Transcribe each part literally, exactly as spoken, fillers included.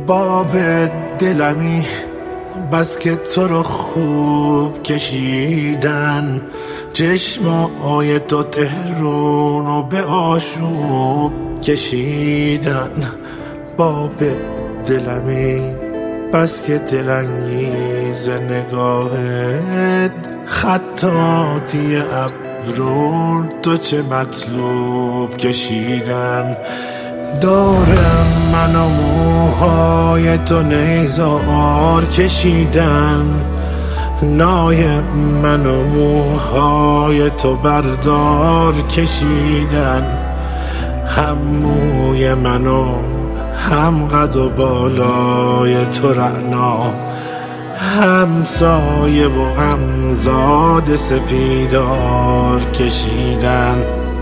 باب دلمی بس که تو رو خوب کشیدن، چشمای تو تهرون و به آشوب کشیدن. باب دلمی بس که دلانگیز نگاهت، خطاطی ابرون تو چه مطلوب کشیدن. دارم من و موهای تو نیزار کشیدن، نای من و موهای تو بردار کشیدن. هم موی من و هم قد و بالای تو رعنا، هم سایه و هم زاد سپیدار کشیدن.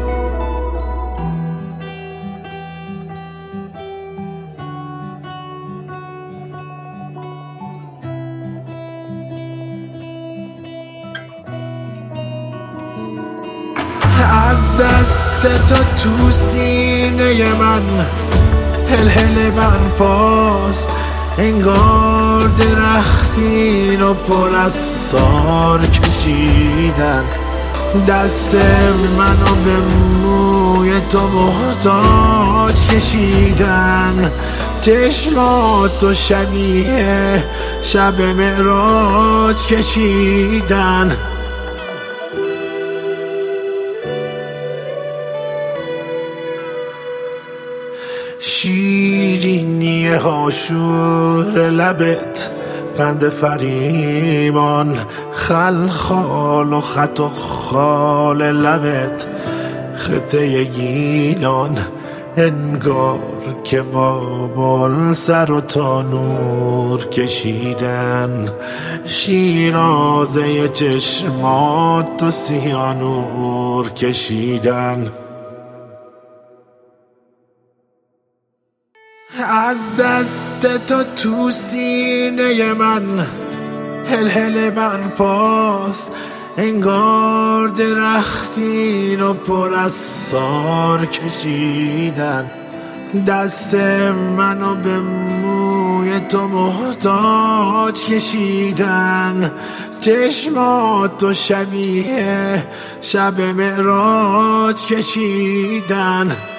از دست تو تو سینه من هل برپاست، انگار درختین و پر از سار کشیدن. دست منو به موی تو محتاج کشیدن، چشماتو شبیه شب معراج کشیدن. شیرینی هاشور لبت، قند فریمان خلخال و خط و خال لبت، خطه گیلان انگار که بابل سر و تانور کشیدن. شیرازه چشمات و سیانور کشیدن. از دست تو تو سینه من هل هل برپاست، انگار درختین و پر از سار کشیدن. دست منو به موی تو محتاج کشیدن، چشماتو شبیه شب معراج کشیدن.